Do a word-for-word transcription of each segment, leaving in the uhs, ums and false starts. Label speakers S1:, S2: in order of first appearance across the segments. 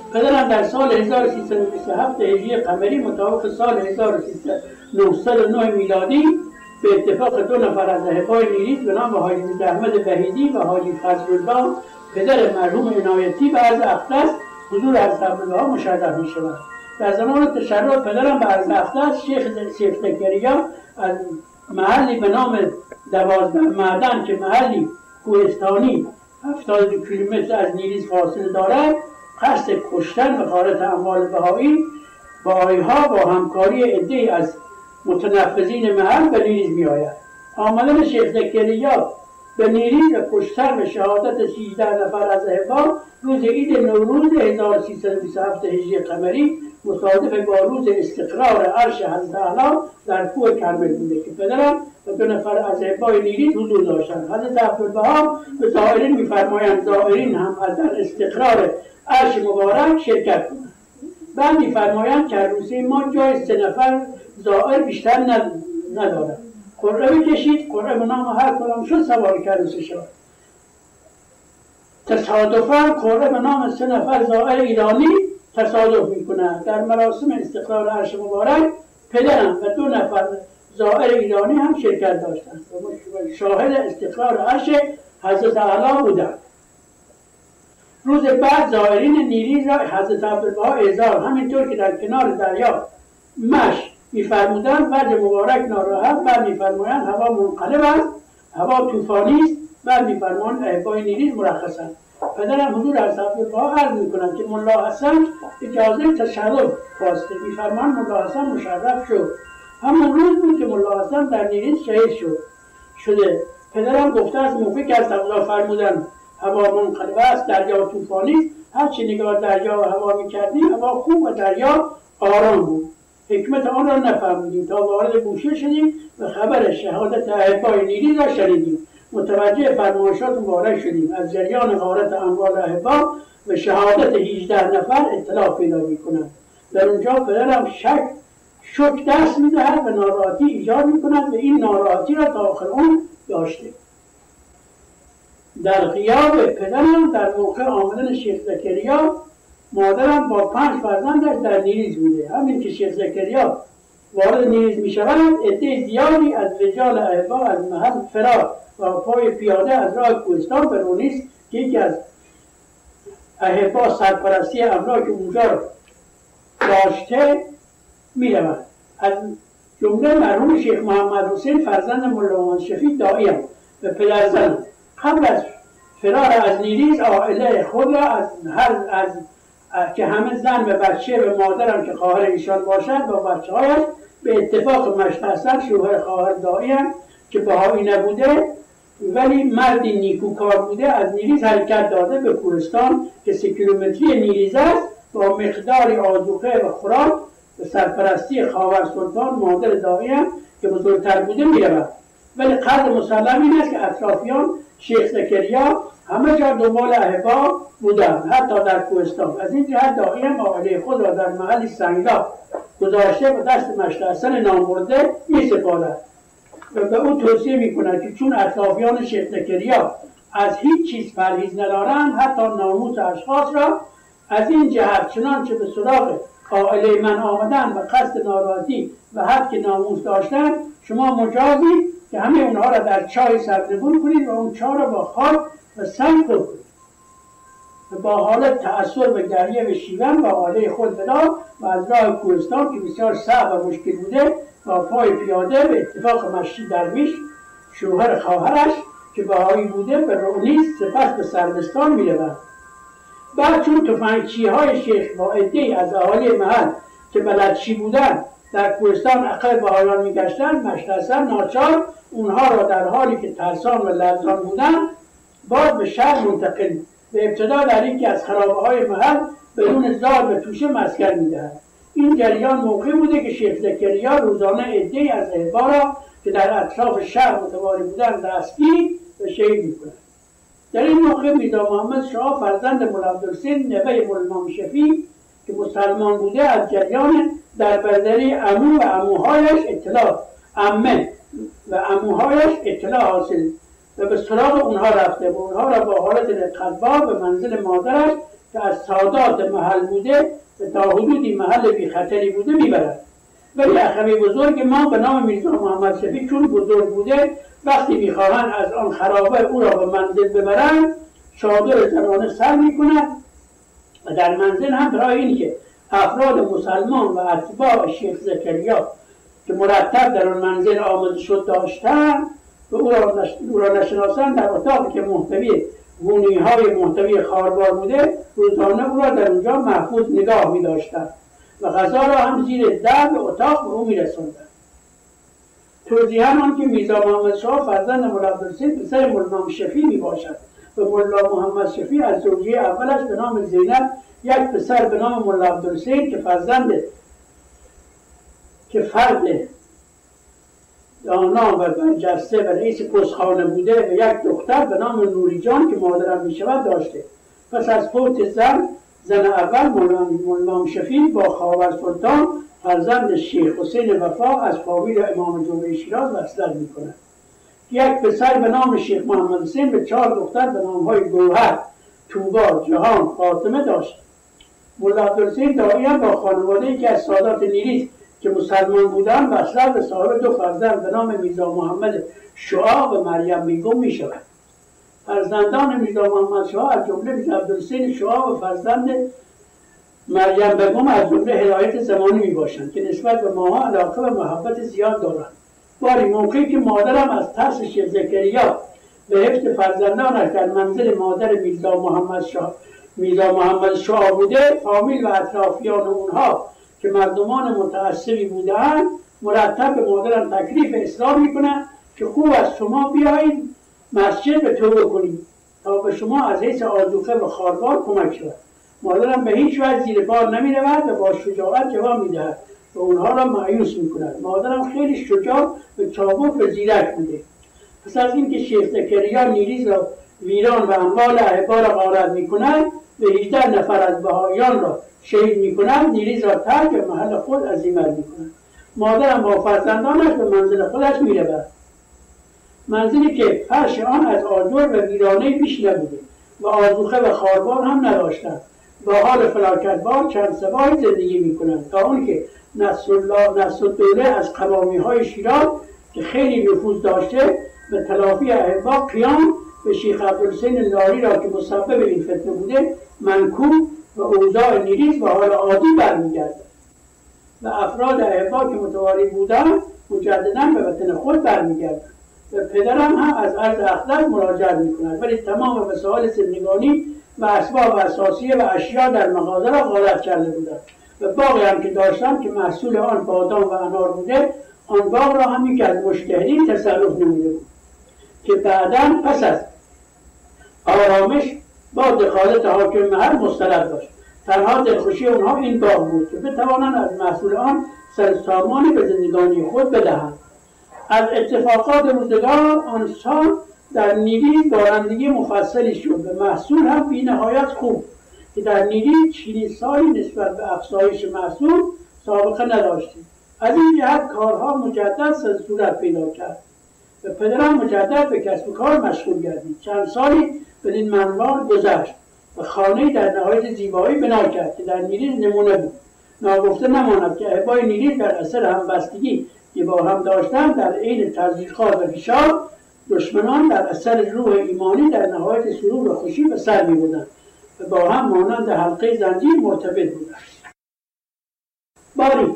S1: پدرم در سال هزار و سیصد و بیست و هفت هجری قمری مطابق سال هزار و نهصد و نه میلادی به اتفاق دو نفر از احبای نیریز به نام حاجی احمد وحیدی و حاجی فضل‌الله پدر مرحوم عنایتی و عرض اقدس حضور حضرت عبدالبها مشرف می شود. در زمان تشرف پدرم به عرض اقدس شیخ شیخ زکریا از محلی به نام دوازده معدن که محلی کوهستانی هفتاد و دو کیلومتر از نیریز فاصله دارد قصد کشتن به غارت اموال بهایی با آیها با همکاری عده‌ای از متنفذین محل به نیریز می آید. آمدن شیخ زکریا به نیریز و کشتن به شهادت سیزده نفر از احبا روز عید نوروز هزار و سیصد و بیست و هفت هجری قمری مصادف با روز استقرار عرش حضرت اعلی در کوه کرمل بوده که پدرم و دو نفر از احبای نیریز حضور داشتند. حضرت عبدالبها به زائرین می‌فرمایند زائرین هم از در استقرار عرش مبارک شرکت کنند. بعد می‌فرمایند که عروسی ما جای سه نفر زائر بیشتر ندارد. قرعه بکشید، قرعه به نام هر کدام شد سوار عروسی شد. تصادفاً قرعه به نام سه نفر زائر ایرانی تصادف میکنند. در مراسم استقرار عرش مبارک پدرم و دو نفر زائر ایرانی هم شرکت داشتند و شاهد استقرار عرش حضرت اعلی بودند. روز بعد زائرین نیریز را حضرت عبدالبها اعزار همینطور که در کنار دریا مشی می‌فرمودند وجه مبارک ناراحت بعد می‌فرمایند هوا منقلب است، هوا طوفانی است، بعد می‌فرمایند احبای نیریز مرخصند. پدرم حضور حضرت عبدالبها عرض می‌کنند که ملا حسن اجازه تشرف خواسته. می‌فرمایند ملا حسن مشرف شد. همون روز بود که ملا حسن در نیریز شهید شد شده. پدرم گفته از موقعی که از عبدالله فرمودند هوا منقلب است، دریا طوفانی است، هر چی نگاه دریا و هوا می‌کردیم هوا خوب و دریا آرام بود. حکمت آن را نفهمیدیم تا وارد بوشهر شدیم و خبر شهادت احبای نیریز را شنیدیم. متوجه فرمایشات مبارک شدیم. از جریان غارت اموال احبا و شهادت هجده نفر اطلاع پیدا می‌کنند. در اونجا پدرم شک شک دست می‌دهد و ناراحتی ایجاد می‌کند و این ناراحتی را تا آخر عمر داشته. در غیاب پدرم در موقع آمدن شیخ زکریا مادرم با پنج فرزندش در نیریز بوده. همین که شیخ زکریا وارد نیریز می شود عده زیادی از رجال احبا از محل فرار و پای پیاده از راه کوهستان به رونیس که یکی از احبا سرپرستی املاک اونجا داشته می روند. از جمله مرحوم شیخ محمد حسین فرزند مولانا شفیع داعی و پدرزن قبل از فرار از نیریز عائله خود را از هر از که همه زن و بچه و مادرم که خواهر ایشان باشد با بچه هایش به اتفاق مشت حسن شوهر خواهر داعی که بهایی نبوده ولی مردی نیکوکار بوده از نیریز حرکت داده به کوهستان که سه کیلومتری نیریز است با مقداری آذوقه و خوراک به سرپرستی خواهر سلطان مادر داعی که بزرگتر بوده میرود. ولی قدر مسلم این است که اطرافیان شیخ زکریا همه جا دنبال احبا بودند حتی در کوهستان. از این جهت داعی هم عائله خود را در محلی سنگلا گذاشته و دست مشت حسن نامبرده می سپارد و به او توصیه می کند که چون اطرافیان شیخ زکریا از هیچ چیز پرهیز ندارند حتی ناموس اشخاص را از این جهت چنانچه به سراغ عائله من آمدن و قصد ناراحتی و حد که ناموس داشتند شما مجازی که همه اونها را در چای سرنگون کنید و اون چای را با خاک و سنگ پر کنید و با حالت تأثیر و گریه و شیون با عائله خود بدار و از راه کوهستان که بسیار صعب و مشکل بوده با پای پیاده به اتفاق مشتی درویش شوهر خواهرش که بهایی بوده به رونیس سپس به سربستان می‌رود. بعد چون تفنگچی‌های شیخ با عده‌ای از اهالی محل که بلدچی بودند در کوهستان عقب بهایان می‌گشتند مشت حسن ناچار اونها را در حالی که ترسان و لرزان بودند باز به شهر منتقل به ابتدا در اینکه از خرابه‌های محل بدون زاد و توشه مسکن می‌دهند. این جریان موقع بوده که شیخ زکریا روزانه عده‌ای از احبا را که در اطراف شهر متواری بودند دستگیر و شهید می‌کند. در این موقع میرزا محمد شاه فرزند مولا عبدالحسین نوه مولانا شفیع که مسلمان بوده از جریان در بردری عمو و عموهایش اطلاع عمه و عموهایش اطلاع حاصل و به سراغ اونها رفته و اونها را با حالت رقتبار به منزل مادرش که از سادات محل بوده و تا حدودی محل بی خطری بوده میبرد. ولی اخوی بزرگ ما به نام میرزا محمد شفیع چون بزرگ بوده، وقتی میخواهند از آن خرابه او را به منزل ببرند چادر زنانه سر میکنند و در منزل هم برای این که افراد مسلمان و اتباع شیخ زکریا که مرتب در آن منزل آمده شد داشتند و او را, نش... او را نشناسند، در اتاقی که محتوی گونی های محتوی خاروار بوده روزانه او را در اونجا محفوظ نگاه می داشتند و غذا را هم زیر در به اتاق به او می رسوندند. توضیحاً آن که میرزا محمد شاه فرزند مولا عبدالسید پسر مولا شفیع می باشد و مولا محمد شفیع از زوجه اولش به نام زینب یک پسر به نام مولا عبدالسید که فرزند که فرد دانا و برجسته و رئیس پستخانه بوده و یک دختر به نام نوری جان که مادرم می شود داشته. پس از فوت زن زن اول مولا شفیع با خاور سلطان فرزند شیخ حسین وفا از فامیل امام جمعه شیراز وصلت می کند. یک پسر به نام شیخ محمد حسین و چهار دختر به نامهای گوهر، توبا، جهان، فاطمه داشت. مولا عبدالسید دائما با خانواده‌ای که از سادات نیریز که مسلمان بودند وصلت به صاحب دو فرزند به نام میرزا محمد شعاع و مریم بیگم می شود. فرزندان میرزا محمد شعاع از جمله میرزا عبدالحسین شعاع و فرزند مریم بیگم از جمله هدایت زمانی می باشند که نسبت به ماها علاقه و محبت زیاد دارند. باری موقعی که مادرم از ترس شیخ زکریا به حفظ فرزندانش در منزل مادر میرزا محمد شعاع میرزا محمد شعاع بوده، فامیل و اطرافیان اونها که مردمان متعصبی بودند مرتب به مادرم تکلیف اسلام میکنند که خوب از شما بیایید مسجد به توبه کنید تا به شما از حیث آذوقه و خاروار کمک شود. مادرم به هیچ وجه زیر بار نمی رود و با شجاعت جواب می دهد و اونها را مایوس می کند. مادرم خیلی شجاع و چابک و زیرک بوده. پس از اینکه شیخ زکریا نیریز را ویران و اموال احبار را غارت می کند و هجده نفر از بهاییان را شهید می کند، نیریز را ترک به محل خود عزیمت می کند. مادرم با فرزندانش به منزل خودش می رود. منزلی که فرش آن از آجر و ویرانه بیش نبوده و آذوقه و خاروار هم نداشتند. با حال فلاکتبار چند سبایی زندگی می کنند تا اون که نصرالدوله از قوامی های شیراز که خیلی نفوذ داشته به تلافی احبا قیام به شیخ عبدالحسین لاری را که مسبب این فتنه بوده منکوب و اوضاع نیریز و حال عادی برمیگردد و افراد احبا که متواری بودند مجددا به وطن خود برمیگردند و پدرم هم از عرض اخلاق مراجعت میکند، ولی تمام وسایل زندگانی و اسباب اساسیه و اشیا در مغازه را غارت کرده بودند و باغی هم که داشتم که محصول آن بادام و انار بوده، آن باغ را هم یک از مشتهدین تصرف نموده بود که بعدا پس از آرامش با دخالت حاکم محل مسترد داشت. تنها دلخوشی اونها این باغ بود که بتوانند از محصول آن سرسامانی به زندگانی خود بدهند. از اتفاقات روزگار آن سال در نیلی بارندگی مفصلی شد و محصول هم بی نهایت خوب که در نیلی چنین سالی نسبت به افزایش محصول سابقه نداشتیم. از این جهت کارها مجدد صورت پیدا کرد و پدرم مجدد به کسب و کار مشغول گردید. چند سالی بدین منوال گذشت و خانه‌ای در نهایت زیبایی بنا کرد که در نیریز نمونه بود. ناگفته نماند که احبای نیریز در اثر همبستگی که با هم داشتند در عین تضییقات و فشار دشمنان در اثر روح ایمانی در نهایت سرور و خوشی به سر می بودند و با هم مانند حلقه زنجیر مرتبط بودند. باری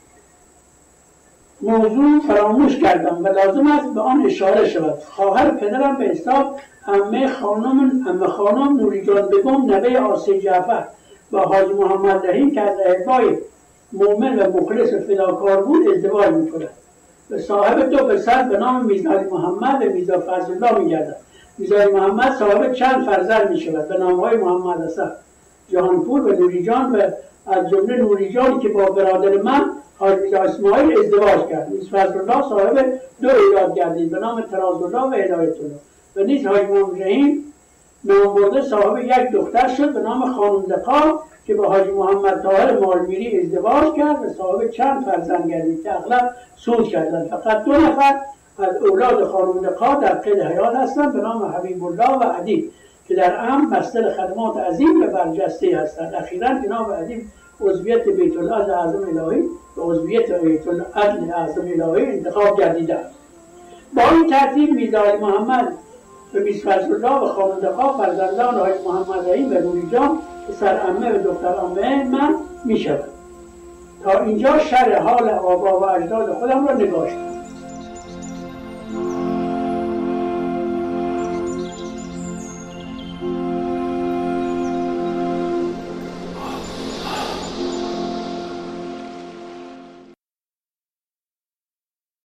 S1: موضوع فراموش کردم و لازم است به آن اشاره شود. خواهر پدرم به حساب عمه خانم عمه خانم نوری جان بیگم نوه آسی جعفر با حاجی محمد رحیم که از احبای مؤمن و مخلص و فداکار بود ازدواج می‌کند و صاحب دو پسر به نام میرزا محمد و میرزا فضل الله می‌گردد. میرزا محمد صاحب چند فرزند می‌شود به نام‌های محمد حسن، جهانپور و نوری جان و از جمله نوری جانی که با برادر من حاجی میرزا اسماعیل ازدواج کرد. میرزا فضل الله صاحب دو اولاد گردید به نام طراز الله و هدایت الله و نیز حاجی محمد رحیم نام برده صاحب یک دختر شد به نام خانم دقا که با حاجی محمد طاهر مالمیری ازدواج کرد و صاحب چند فرزند گردید که اغلب سود کردند. فقط دو نفر از اولاد خانم دقا در قید حیات هستند به نام حبیب الله و عدی که در امن بستر خدمات عظیم و برجسته هستند. اخیراً جناب ادیب عضویت بیت العدل اعظم الهی و عضویت بیت العدل اعظم الهی انتخاب گردیدند. با این ترتیب میرزا علی محمد و میس فضل الله و خانواده‌ها فرزندان حاج محمد رحیم و روحی جان پسرعمه و دخترعمه من میشوند. تا اینجا شرح حال آبا و اجداد خودم را نگاشتم.